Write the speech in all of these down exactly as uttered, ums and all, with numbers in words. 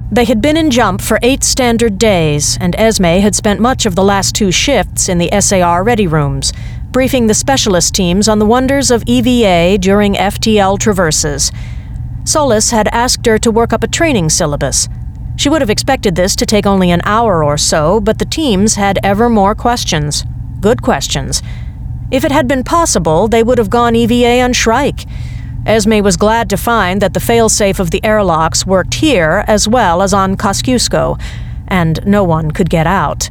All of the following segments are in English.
They had been in jump for eight standard days, and Esme had spent much of the last two shifts in the S A R ready rooms, briefing the specialist teams on the wonders of E V A during F T L traverses. Solis had asked her to work up a training syllabus. She would have expected this to take only an hour or so, but the teams had ever more questions. Good questions. If it had been possible, they would have gone E V A on Shrike. Esme was glad to find that the failsafe of the airlocks worked here as well as on Kosciuszko, and no one could get out.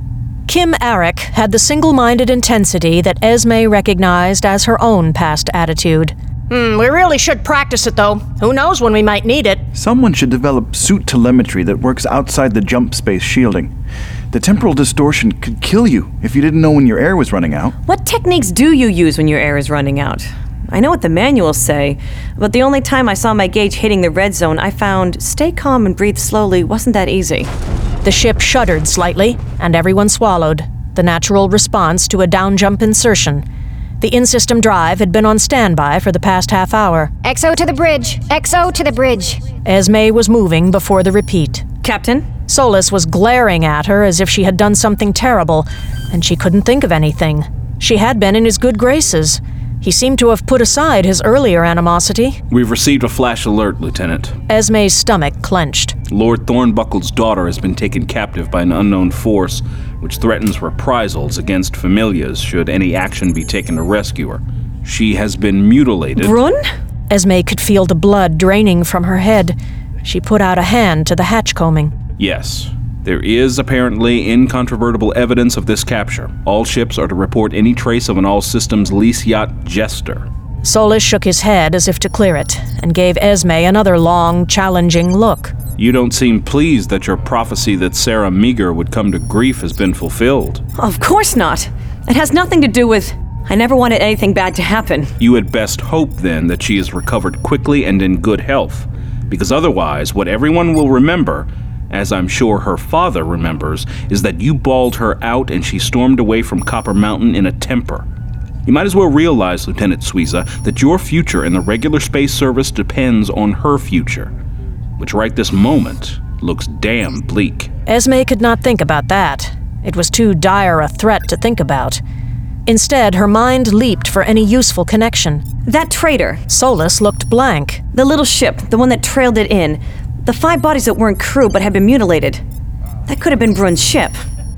Kim Arik had the single-minded intensity that Esme recognized as her own past attitude. Hmm, we really should practice it, though. Who knows when we might need it? Someone should develop suit telemetry that works outside the jump space shielding. The temporal distortion could kill you if you didn't know when your air was running out. What techniques do you use when your air is running out? I know what the manuals say, but the only time I saw my gauge hitting the red zone, I found stay calm and breathe slowly wasn't that easy. The ship shuddered slightly, and everyone swallowed, the natural response to a down-jump insertion. The in-system drive had been on standby for the past half hour. X O to the bridge! X O to the bridge! Esme was moving before the repeat. Captain? Solis was glaring at her as if she had done something terrible, and she couldn't think of anything. She had been in his good graces. He seemed to have put aside his earlier animosity. We've received a flash alert, Lieutenant. Esme's stomach clenched. Lord Thornbuckle's daughter has been taken captive by an unknown force, which threatens reprisals against familiars should any action be taken to rescue her. She has been mutilated. Brun? Esme could feel the blood draining from her head. She put out a hand to the hatch combing. Yes. There is apparently incontrovertible evidence of this capture. All ships are to report any trace of an all-systems lease yacht Jester. Solis shook his head as if to clear it, and gave Esme another long, challenging look. You don't seem pleased that your prophecy that Sarah Meager would come to grief has been fulfilled. Of course not. It has nothing to do with... I never wanted anything bad to happen. You had best hope, then, that she is recovered quickly and in good health. Because otherwise, what everyone will remember, as I'm sure her father remembers, is that you bawled her out and she stormed away from Copper Mountain in a temper. You might as well realize, Lieutenant Suiza, that your future in the regular space service depends on her future, which right this moment looks damn bleak. Esme could not think about that. It was too dire a threat to think about. Instead, her mind leaped for any useful connection. That traitor. Solis looked blank. The little ship, the one that trailed it in. The five bodies that weren't crew but had been mutilated. That could have been Brun's ship.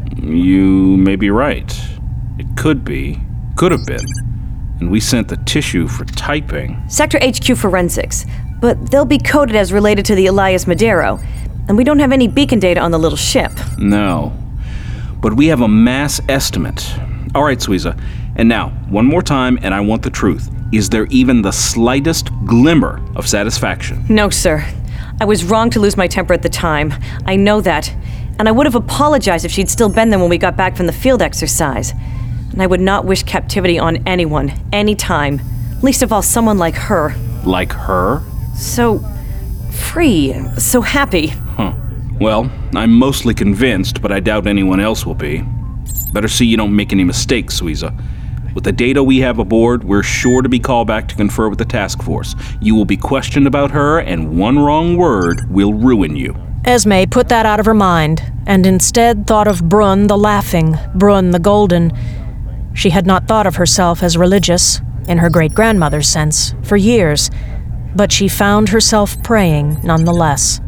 You may be right. It could be. Could have been. And we sent the tissue for typing. Sector H Q forensics. But they'll be coded as related to the Elias Madero. And we don't have any beacon data on the little ship. No. But we have a mass estimate. All right, Suiza. And now, one more time, and I want the truth. Is there even the slightest glimmer of satisfaction? No, sir. I was wrong to lose my temper at the time. I know that. And I would have apologized if she'd still been there when we got back from the field exercise. And I would not wish captivity on anyone, anytime. Least of all, someone like her. Like her? So free, so happy. Huh. Well, I'm mostly convinced, but I doubt anyone else will be. Better see you don't make any mistakes, Suiza. With the data we have aboard, we're sure to be called back to confer with the task force. You will be questioned about her, and one wrong word will ruin you. Esme put that out of her mind, and instead thought of Brun the Laughing, Brun the Golden. She had not thought of herself as religious, in her great-grandmother's sense, for years, but she found herself praying nonetheless.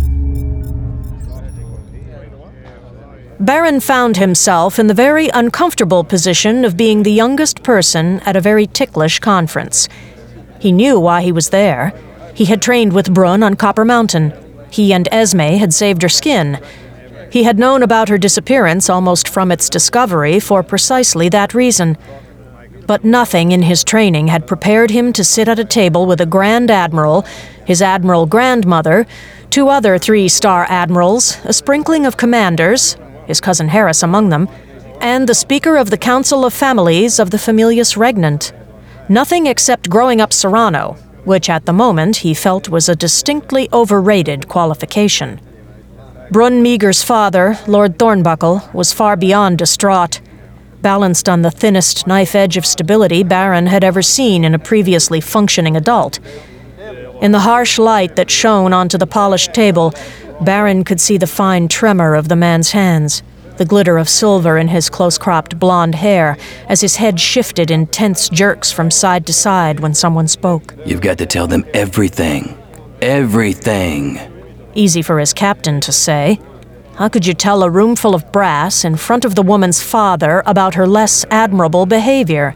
Baron found himself in the very uncomfortable position of being the youngest person at a very ticklish conference. He knew why he was there. He had trained with Brun on Copper Mountain. He and Esme had saved her skin. He had known about her disappearance almost from its discovery for precisely that reason. But nothing in his training had prepared him to sit at a table with a Grand Admiral, his Admiral grandmother, two other three-star admirals, a sprinkling of commanders, his cousin Harris among them, and the Speaker of the Council of Families of the Familius Regnant. Nothing except growing up Serrano, which at the moment he felt was a distinctly overrated qualification. Brun Meager's father, Lord Thornbuckle, was far beyond distraught. Balanced on the thinnest knife edge of stability Baron had ever seen in a previously functioning adult. In the harsh light that shone onto the polished table, Baron could see the fine tremor of the man's hands, the glitter of silver in his close-cropped blonde hair as his head shifted in tense jerks from side to side when someone spoke. You've got to tell them everything. Everything. Easy for his captain to say. How could you tell a room full of brass in front of the woman's father about her less admirable behavior?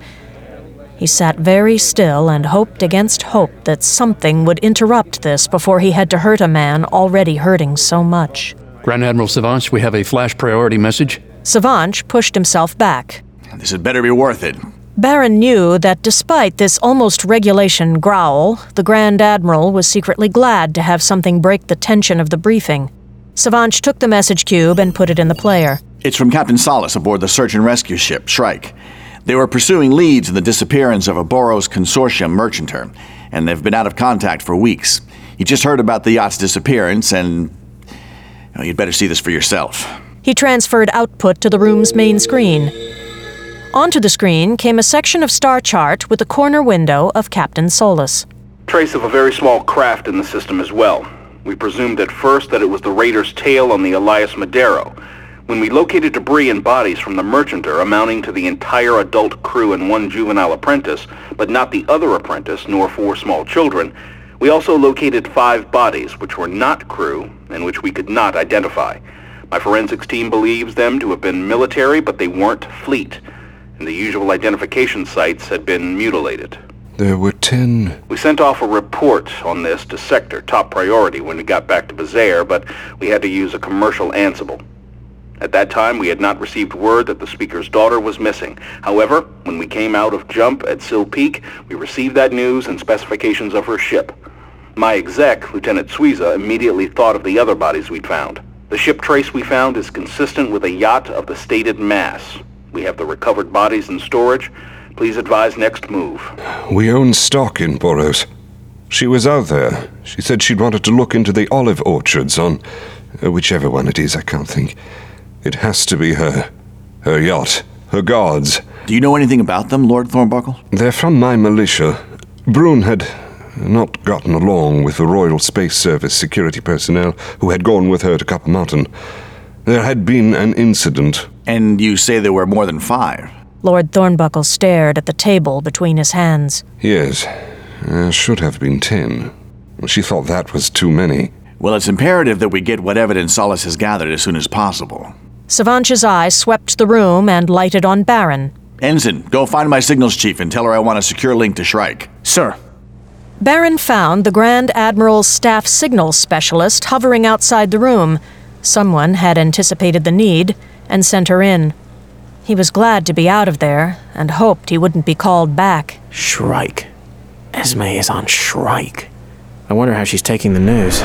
He sat very still and hoped against hope that something would interrupt this before he had to hurt a man already hurting so much. Grand Admiral Savanch, we have a flash priority message. Savanch pushed himself back. This had better be worth it. Baron knew that despite this almost regulation growl, the Grand Admiral was secretly glad to have something break the tension of the briefing. Savanch took the message cube and put it in the player. It's from Captain Solis aboard the search and rescue ship, Shrike. They were pursuing leads in the disappearance of a Boros Consortium merchanter, and they've been out of contact for weeks. You just heard about the yacht's disappearance, and well, you'd better see this for yourself. He transferred output to the room's main screen. Onto the screen came a section of star chart with a corner window of Captain Solis. Trace of a very small craft in the system as well. We presumed at first that it was the raider's tail on the Elias Madero. When we located debris and bodies from the merchanter amounting to the entire adult crew and one juvenile apprentice, but not the other apprentice nor four small children, we also located five bodies which were not crew and which we could not identify. My forensics team believes them to have been military, but they weren't fleet, and the usual identification sites had been mutilated. There were ten... We sent off a report on this to Sector, top priority, when we got back to Bazaar, but we had to use a commercial Ansible. At that time, we had not received word that the speaker's daughter was missing. However, when we came out of jump at Sill Peak, we received that news and specifications of her ship. My exec, Lieutenant Suiza, immediately thought of the other bodies we'd found. The ship trace we found is consistent with a yacht of the stated mass. We have the recovered bodies in storage. Please advise next move. We own stock in Boros. She was out there. She said she'd wanted to look into the olive orchards on uh, whichever one it is, I can't think. It has to be her. Her yacht. Her guards. Do you know anything about them, Lord Thornbuckle? They're from my militia. Brune had not gotten along with the Royal Space Service security personnel who had gone with her to Copper Mountain. There had been an incident. And you say there were more than five? Lord Thornbuckle stared at the table between his hands. Yes, there should have been ten. She thought that was too many. Well, it's imperative that we get what evidence Solis has gathered as soon as possible. Savanch's eye swept the room and lighted on Baron. Ensign, go find my signals chief and tell her I want a secure link to Shrike. Sir. Baron found the Grand Admiral's staff signals specialist hovering outside the room. Someone had anticipated the need and sent her in. He was glad to be out of there and hoped he wouldn't be called back. Shrike. Esme is on Shrike. I wonder how she's taking the news.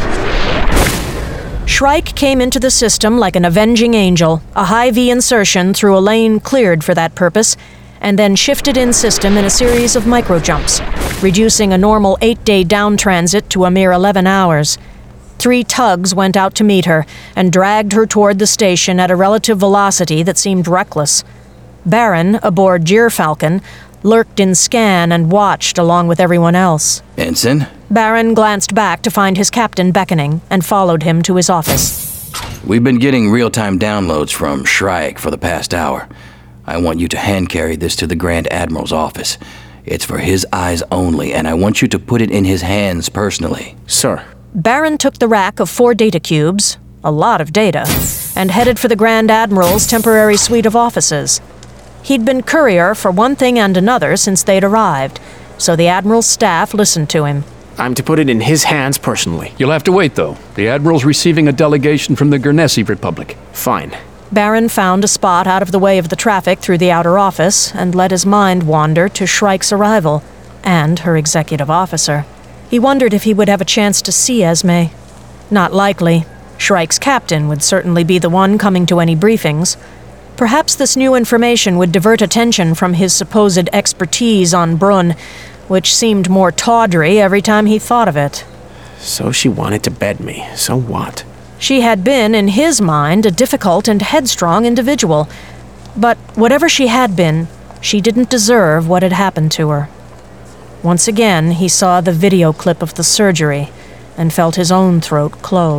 Shrike came into the system like an avenging angel, a high-V insertion through a lane cleared for that purpose, and then shifted in system in a series of micro-jumps, reducing a normal eight-day down transit to a mere eleven hours. Three tugs went out to meet her and dragged her toward the station at a relative velocity that seemed reckless. Baron, aboard Gyrfalcon, lurked in scan and watched along with everyone else. Ensign? Baron glanced back to find his captain beckoning and followed him to his office. We've been getting real-time downloads from Shrike for the past hour. I want you to hand-carry this to the Grand Admiral's office. It's for his eyes only, and I want you to put it in his hands personally. Sir. Baron took the rack of four data cubes, a lot of data, and headed for the Grand Admiral's temporary suite of offices. He'd been courier for one thing and another since they'd arrived, so the Admiral's staff listened to him. I'm to put it in his hands personally. You'll have to wait, though. The Admiral's receiving a delegation from the Gurnesi Republic. Fine. Baron found a spot out of the way of the traffic through the outer office and let his mind wander to Shrike's arrival and her executive officer. He wondered if he would have a chance to see Esme. Not likely. Shrike's captain would certainly be the one coming to any briefings. Perhaps this new information would divert attention from his supposed expertise on Brunn, which seemed more tawdry every time he thought of it. So she wanted to bed me. So what? She had been, in his mind, a difficult and headstrong individual. But whatever she had been, she didn't deserve what had happened to her. Once again, he saw the video clip of the surgery and felt his own throat close.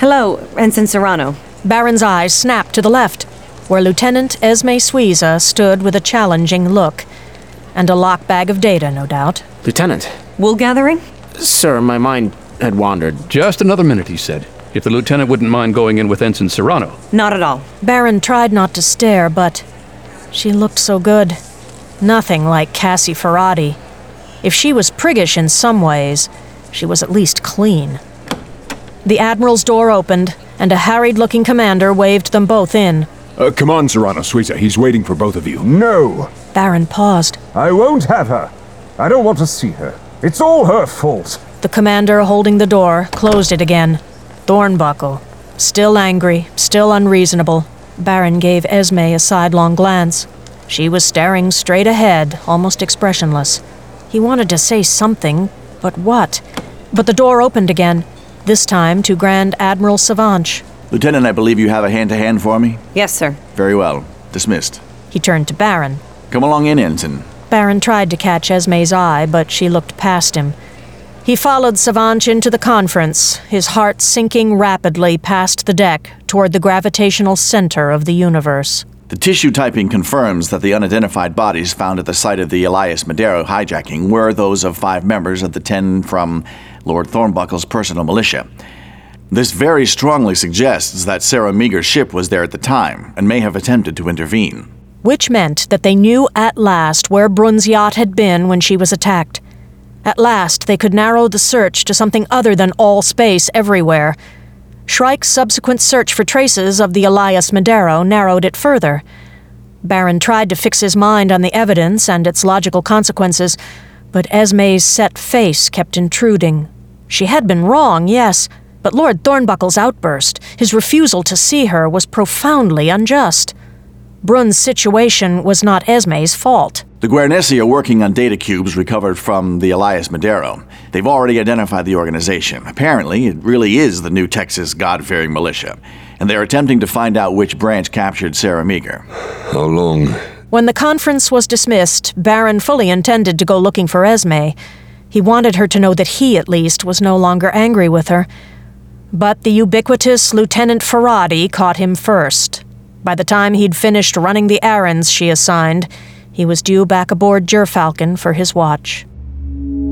Hello, Ensign Serrano. Baron's eyes snapped to the left, where Lieutenant Esme Suiza stood with a challenging look. And a lockbag of data, no doubt. Lieutenant. Wool gathering? Sir, my mind had wandered. Just another minute, he said. If the lieutenant wouldn't mind going in with Ensign Serrano. Not at all. Baron tried not to stare, but she looked so good. Nothing like Cassie Ferrati. If she was priggish in some ways, she was at least clean. The Admiral's door opened, and a harried-looking commander waved them both in. Uh, come on, Serrano Suiza. He's waiting for both of you. No! Baron paused. I won't have her. I don't want to see her. It's all her fault. The commander holding the door closed it again. Thornbuckle. Still angry, still unreasonable. Baron gave Esme a sidelong glance. She was staring straight ahead, almost expressionless. He wanted to say something, but what? But the door opened again, this time to Grand Admiral Savanch. Lieutenant, I believe you have a hand-to-hand for me? Yes, sir. Very well. Dismissed. He turned to Baron. Come along in, Ensign. Baron tried to catch Esme's eye, but she looked past him. He followed Savanch into the conference, his heart sinking rapidly past the deck toward the gravitational center of the universe. The tissue typing confirms that the unidentified bodies found at the site of the Elias Madero hijacking were those of five members of the ten from Lord Thornbuckle's personal militia. This very strongly suggests that Sarah Meager's ship was there at the time and may have attempted to intervene. Which meant that they knew at last where Brun's yacht had been when she was attacked. At last, they could narrow the search to something other than all space everywhere. Shrike's subsequent search for traces of the Elias Madero narrowed it further. Baron tried to fix his mind on the evidence and its logical consequences, but Esme's set face kept intruding. She had been wrong, yes, but Lord Thornbuckle's outburst, his refusal to see her, was profoundly unjust. Brun's situation was not Esme's fault. The Guernessi are working on data cubes recovered from the Elias Madero. They've already identified the organization. Apparently, it really is the New Texas God-fearing militia, and they're attempting to find out which branch captured Sarah Meager. How long? When the conference was dismissed, Baron fully intended to go looking for Esme. He wanted her to know that he, at least, was no longer angry with her. But the ubiquitous Lieutenant Ferrati caught him first. By the time he'd finished running the errands she assigned, he was due back aboard Gerfalcon for his watch.